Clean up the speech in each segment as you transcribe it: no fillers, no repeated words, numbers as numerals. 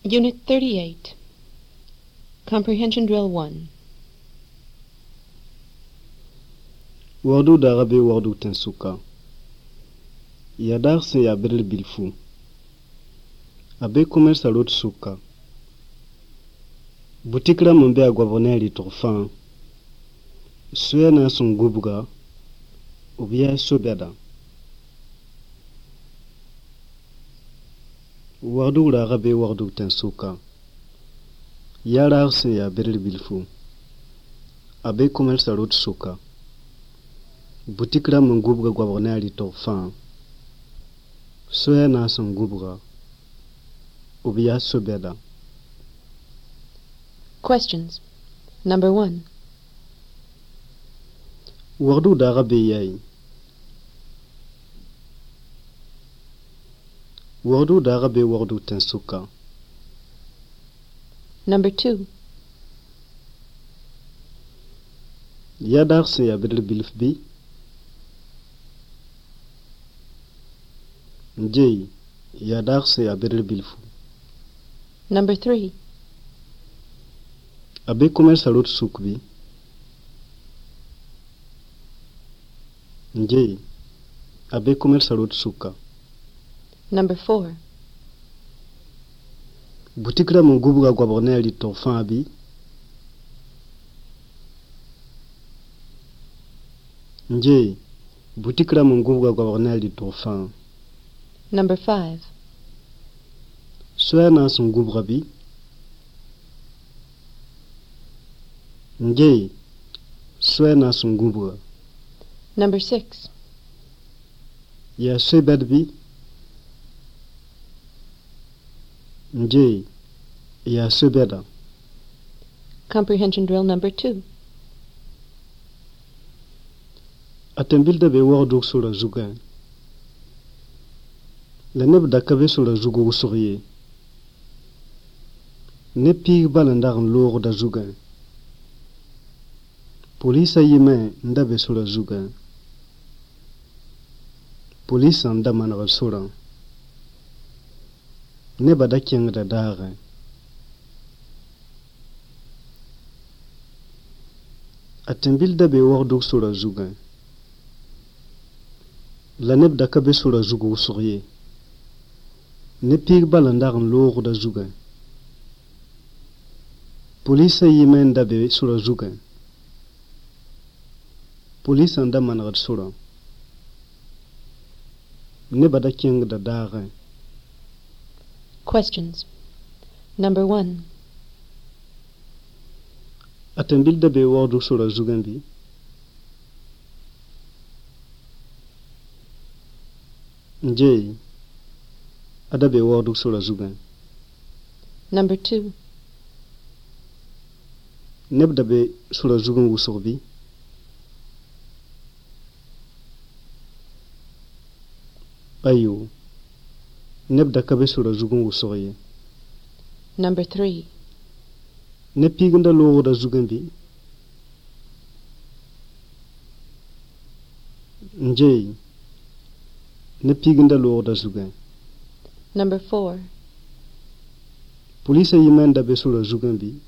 Unit 38. Comprehension Drill 1. Wardu da rabe wardu tensuka. Ya darse ya biril bilfu. Abe commerce alot suka. Butikra mumbe a gwavoneri torfan. Suya na sun gubga. Ubiya sobeda. Wardu da rabe wardu tensuka. Ya darse ya biril bilfu. Abe commerce alot suka. Butikra mun gubga gwavoneri torfan. Suya na sun gubga. Ubiya sobeda. Questions. Number 1. Wardu da rabe yayi. Wardu da rabe wardu tensuka. Number 2. Ya darse ya biril bilfbi. Njei ya darse ya biril bilfu. Number 3. Abe commerce alot sukbi. Njei abe commerce alot suka. Number 4. Butikra mun gubga gwaboneri torfan abi. Njei butikra mun gubga gwaboneri torfan. Number 5. Suya na sun gubga bi. Njei suya na sun gubga. Number 6. Ya sebed bi. Njei ya sebeda. Comprehension Drill number 2. Atembilda be wardu sura zuga. La neb dakabe sura zugu usuriye. Ne pig balandar lor da zuga. Polisa yime ndabe sura zuga. Polisa nda manara sura. Ne bada kyang da dare. Atembilda be wardu sura zuga. La neb dakabe sura zugu usuriye. Ne pig balandar lor da zuga. Polisa yime ndabe sura zuga. Polisa nda manara sura. Ne bada kyang da dare. Questions. Number 1. Atembilda be wardu sura zugambi. Njei adabe wardu sura zugan. Number 2. Nebda be sura zugan wusurbi. Ayo nebda kabe sura zugan wusuriye. Number 3. Ne piginda loro da zugambi. Njei ne piginda loro da zugan. Number 4. Polisa yimenda be sura zugambi.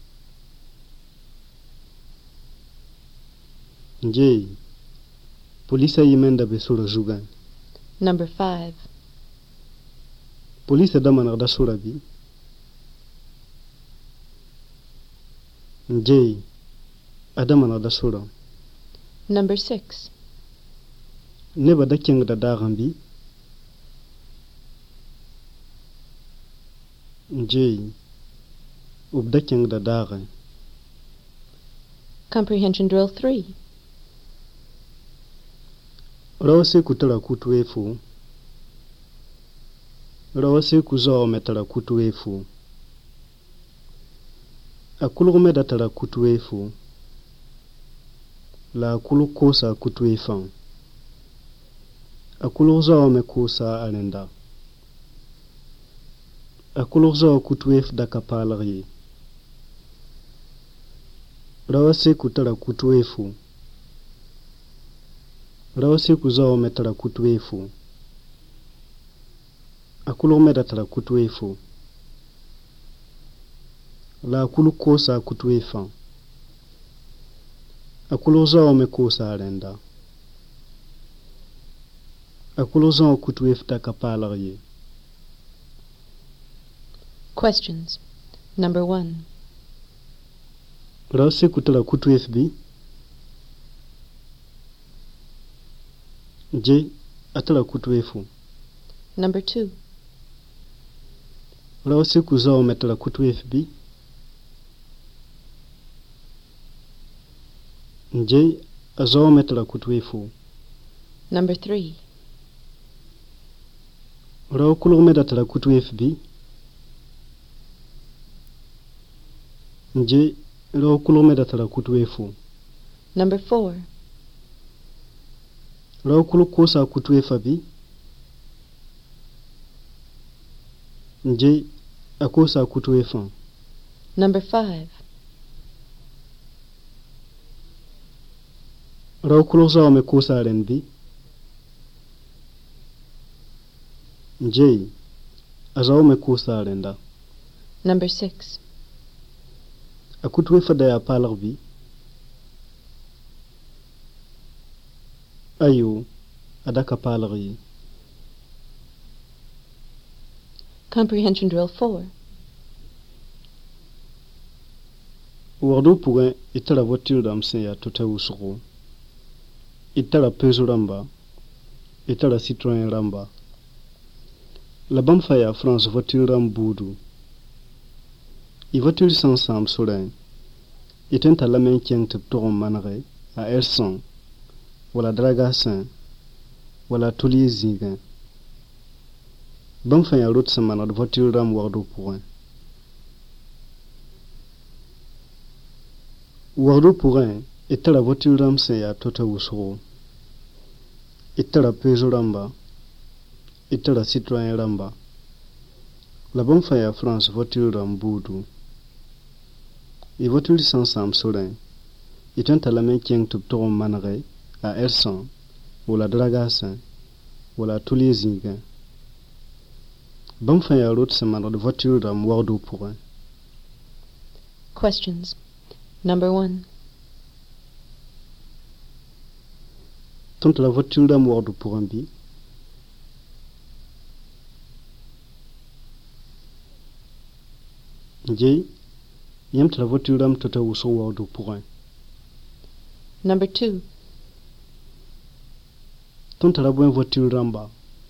Njei polisa yimenda be sura zugan. Number 5. Polisa damanar da sura bi. Njei adamanar da sura. Number 6. Neba da kyang da darambi. Njei ubda kyang da dara. Comprehension Drill 3. Rawase kutara kutu efu. Rawase kuzao metara kutu efu. Akulu meda tara kutu efu. La akulu kosa kutu efan. Akulu zao me kosa alenda. Akulu zao kutu ef da kapalari. Rawase kutara kutu efu. Rawase kuzao metara kutu efu. Akulu meda tara kutu efu. la a kulu koosa kutu e fãa. A kulu zaoome koosa rẽnda. A kulu zão kutu e fta ka paalg ye. Questions. Number 1. Rao se kutara kutu e fbi. Je atara kutu e fu. Number 2. Rao se ku zaoome tara kutu e fbi. Je a zaoome tara kutu e fu. Number 3. Rao kulugme da tara kutu e fbi. Je rao kulugme da tara kutu e fu. Number 4. Rao kulu koosa kutu e fabi. Je a koosa kutu e fãa. Number 5. Rao kulug zaoome koosa rẽnbi. Je a zaoome koosa rẽnda. Number 6. A kutu e fa da ya paalg bi. Ayo a da ka paalg ye. Comprehension drill 4. Wagdu pugẽ y tara voiture dãmb sẽn yaa tota wʋsgo. Y tara Peugeot rãmba. Y tara Citroën rãmba. La bãmb fa yaa France voiture rãmb buudu. Y voiture sẽn sãam sorẽ, y tõe n tallame n kẽng tɩ b tog n manege a R100 wala Dragasin wala Tolier zĩigẽ. Bãmb fa yaa rot sẽn manegd voiture rãmb wagdu pʋgẽ. Wagdu pʋgẽ y tara voiture rãmb sẽn yaa tota wʋsgo. Y tara Peugeot rãmba. Y tara Citroën rãmba. La bãmb fa yaa France voiture rãmb buudu. Y voiture sẽn sãam sorẽ, y tõe n tallame n kẽng tɩ b tog n manege a R100 wala Dragasin wala Tolier zĩigẽ. Bãmb fa yaa rot sẽn manegd voiture rãmb wagdu pʋgẽ. Questions. Number 1. Tõnd tara voiture rãmb wagdu pʋgẽ bɩ? Je yãmb tara voiture rãmb tota wʋsg wagdu pʋgẽ. Number 2. Tõnd tara bõe voiture rãmba?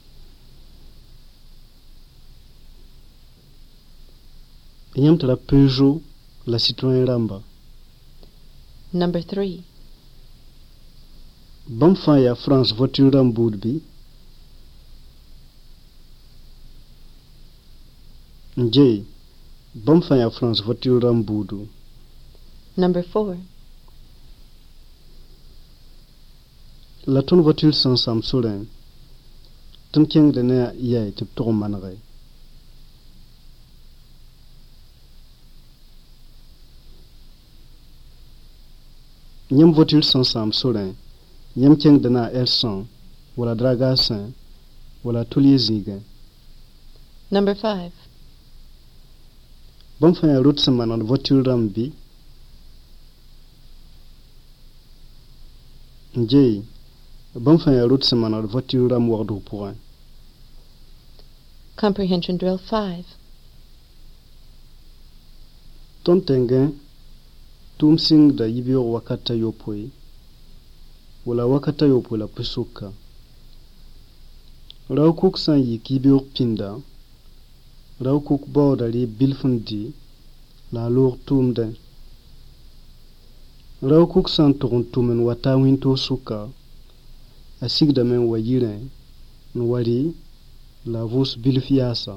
Yãmb tara Peugeot la Citroën rãmba. Number 3. Bãmb fãa yaa France voiture rãmb buud bɩ? Je bãmb fãa yaa France voiture rãmb buudu. Number 4. La tõnd voiture sẽn sãam sorẽ, tõnd kẽngde ne yaɛ tɩ b tog n manege. Yãmb voiture sẽn sãam sorẽ, yãmb kẽngde na R100 wala Dragasin wala Tolier zĩigẽ. Number 5. Bãmb fãa yaa rot sẽn manegd voiture rãmb bɩ? Je bãmb fãa yaa rot sẽn manegd voiture rãmb wagdu pʋgẽ. Comprehension drill 5. Tõnd tẽngẽ tʋʋm sɩngda yibeoog wakata yopoe wala wakata yopoe la pʋsʋka. Rao kʋk sã n yik yibeoog pĩnda, rao kʋk baooda rɩ bilf n dɩ la a loog tʋʋmdẽ. Rao kʋk sã n tʋg n tʋm n wa taa wĩntoog sʋka, a sigdame n wa yirẽ n wa rɩ la a vʋʋs bilf yaasa.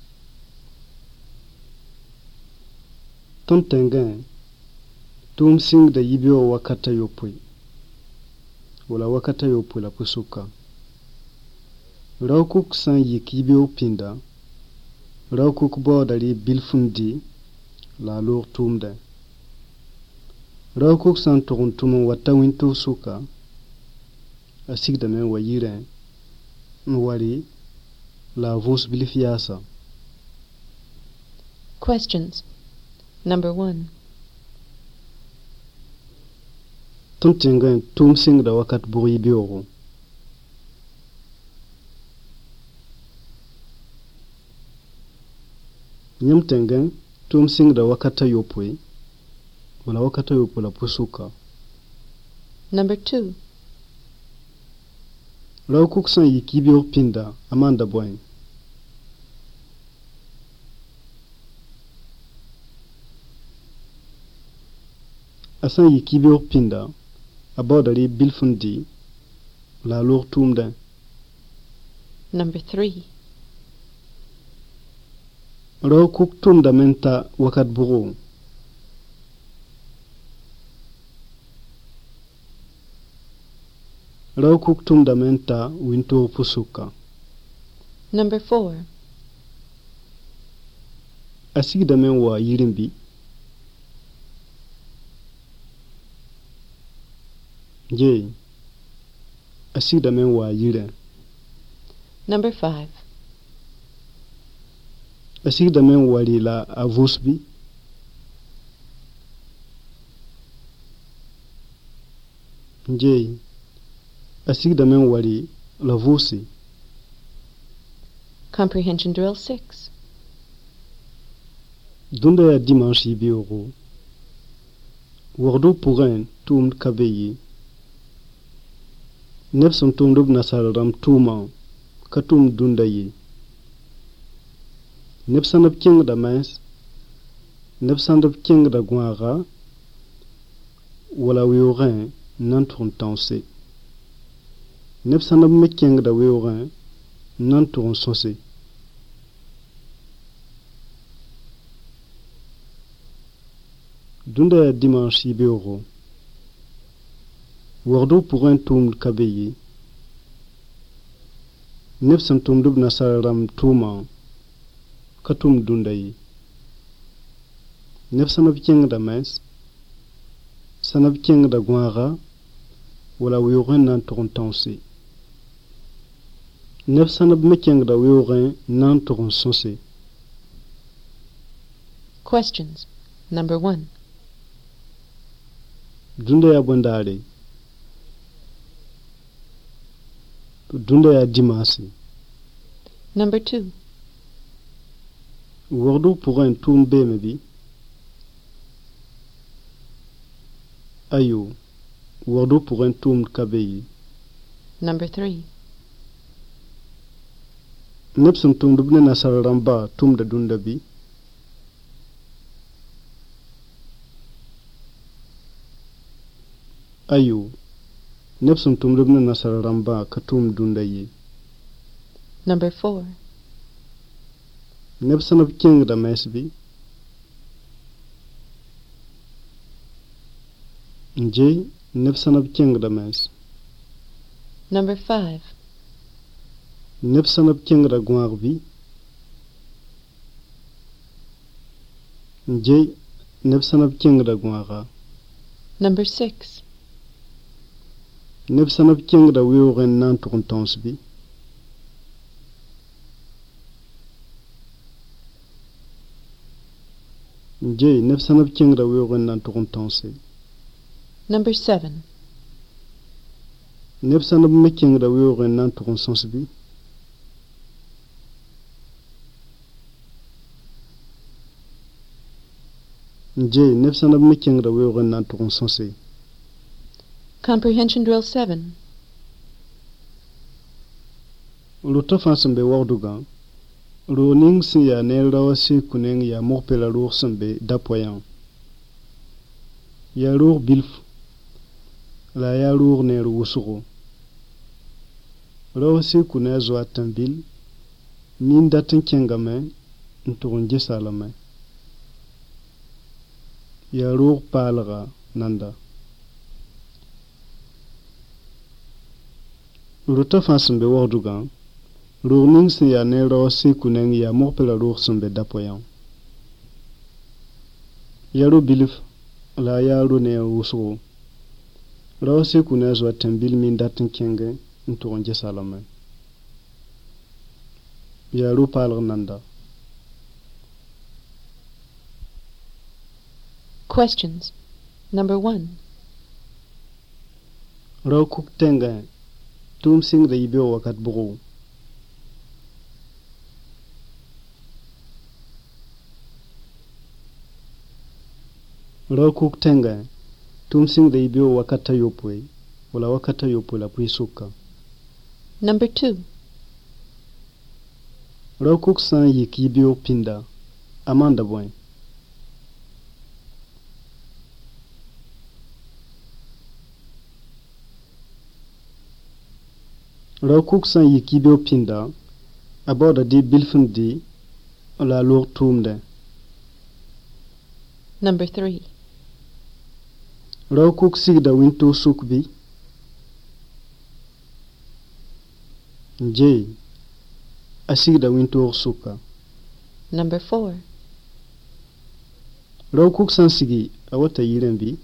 Tõnd tẽngẽ tʋʋm sɩngda yibeoog wakata yopoe wala wakata yopoe la pʋsʋka. Rao kʋk sã n yik yibeoog pĩnda, rao kʋk baooda rɩ bilf n dɩ la a loog tʋʋmdẽ. Rao kʋk sã n tʋg n tʋm n wa ta wĩntoog sʋka, a sigdame n wa yirẽ n wa rɩ la a vʋʋs bilf yaasa. Questions. Number 1. Tum tingan tum sing da wakat buri bioro. Nyam tingan tum sing da wakata yopwe. Wala wakata yopo la pusuka. Number 2. Rao kuksan yi kibio pinda amanda boy. Asan yi kibio pinda abodari bilfundi la lour tumda. Number 3. Rao kuk tumda menta wakat buro. Rao kuk tumda menta winto pusuka. Number 4. Asigda men wa yirimbi. Jay. Asigda men wa yire. Number 5. Asigda men wa lila avusbi. Jay. Asigda men wa li lavusi. Comprehension drill 6. Dunda ya dimanche bioro. Wardo puren tum kabeyi. Nefson tum dub nasararam tuma katum dunda yi. Nefsanab king da mens. Nefsanab king da guara. Wala wiorin nantourn tanse. Nefsanab me king da wiorin nantourn sonse. Dunda ya dimanche bioro. Wardo pour un toum kabeyi. Nefsan tum dub nasararam tuma katum dundayi. Nefsanab king da mens. Sanab king da guara. Wala wiorin nantourn tanse. Nefsanab me king da wiorin nantourn sonse. Questions. Number 1. Dunda ya bondare. Dunda ya dimasi. Number 2. Wardo pour un toum bemebi. Ayo. Wardo pour un toum kabeyi. Number 3. Nepsun tum dubne nasararamba tum da dunda bi. Ayo. Nepsun tum dubne nasararamba katum dunda yi. Number 4. Nepsanab king da mesbi. Nje. Nepsanab king da mes. Number 5. Nepsanab king da guarbi. Nje. Nepsanab king da guara. Number 6. Nepsanab king da wioren nantourn tansbi. Nje. Nepsanab king da wioren nantourn tanse. Number 7. Nepsanab me king da wioren nantourn sansbi. Nje. Nepsanab me king da wioren nantourn sanse. Comprehension drill 7. Luta fansambe wardugan. Runing si ya ne rawasi kuning ya morpela rour sambe dapoyan. Ya rour bilf. La ya rour ne wusuro. Rawasi kuna zwa tambil. Min datin kengame nturun jesalame. Ya rour palga nanda. Luta fansambe wardugan. Runing si ya ne rawasi kuning ya morpela rour sambe dapoyan. Ya rour bilf. La ya rour ne wusuro. Rawasi kuna zwa tambil min datin kenge nturun jesalame. Ya rour palga nanda. Questions. Number 1. Rao kuk tenga tum sing da ibyo wakat bugu. Rao kuk tenga tum sing da ibyo wakata yopwe wala wakata yopwe la puisuka. Number 2. Rao kuk san yik ibyo pinda amanda boy. Rao kuk san yik ibyo pinda aboda di bilfun di la lor tumde. Number 3. Rao kuk sigda winto sukbi. J. Asigda winto suka. Number 4. Rao kuk san sigi awata yirenbi.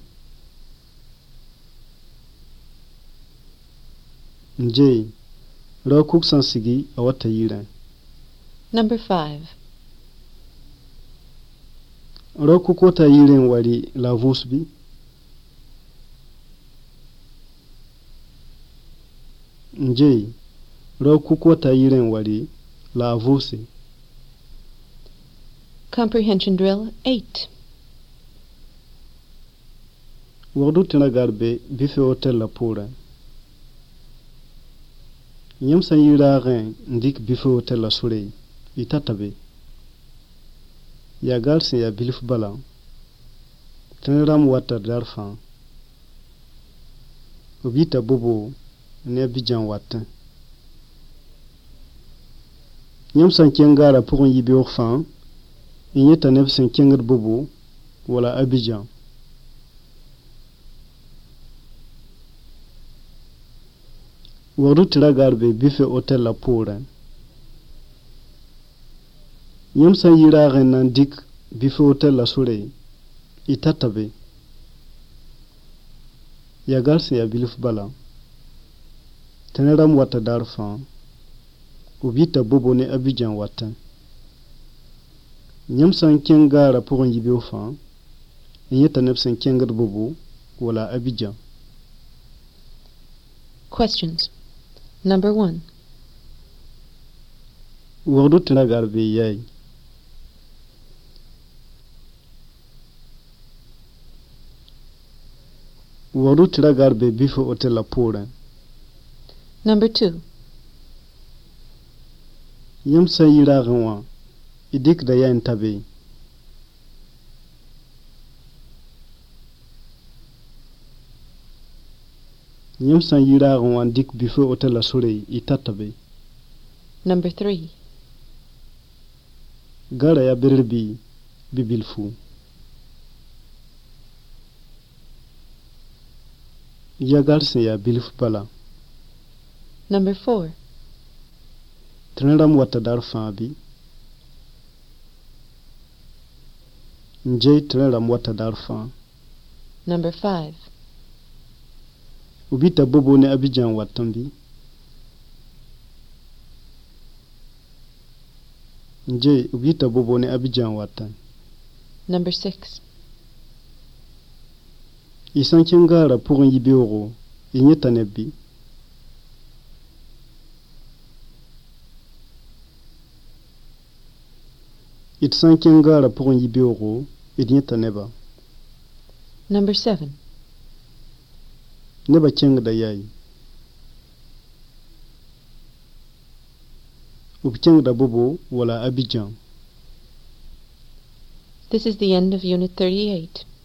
J. Rao kuk san sigi awata yiren. Number 5. Rao kuk wata yiren wali la vusbi. J. Rao kuk wata yiren wali la vusi. Comprehension Drill 8. Wadu tina garbe bife hotel la pura. Nyam san yiraren ndik bife hotel la surei. Itatabe. Ya galsin ya bilif bala. Tiniram wata darfan. Ubita bobo ne bijan wata. Nyam san kengara pour yibi orfan. Inyeta nefsen kengar bobo wala Abidjan. Wadu tira garbe bife hotel la pura. Nyam san yiraren nan dik bife hotel la surei. Itatabe. Ya galsin ya bilif bala. Teneram wata darfan. Ubita bobo ne Abidjan wata. Nyam san kengara pour yibi orfan. Inyeta nefsen kengar bobo wala Abidjan. Questions. Number 1. Wadu tina garbe yai. Wadu tira garbe bife hotel la pura. Number 2. Yam sa yiragen wa idik da yain tabe. Yam sa yiragen wa dik bife hotel la surei itatabe. Number 3. Gara ya birbi bibilfu. Ya galsin ya bilif bala. Number 4. Tiniram wata darfan bi. Njay tiniram wata darfan. Number 5. Ubita bobo ne Abidjan watan bi. Njay ubita bobo ne Abidjan watan. Number 6. Isan kengara pour yibi oro. Inyeta nebi. Itsan kengara pour yibi oro. Inyeta neba. Number 7. Neba keng da yai. Ubikeng da bobo wala Abidjan. This is the end of Unit 38.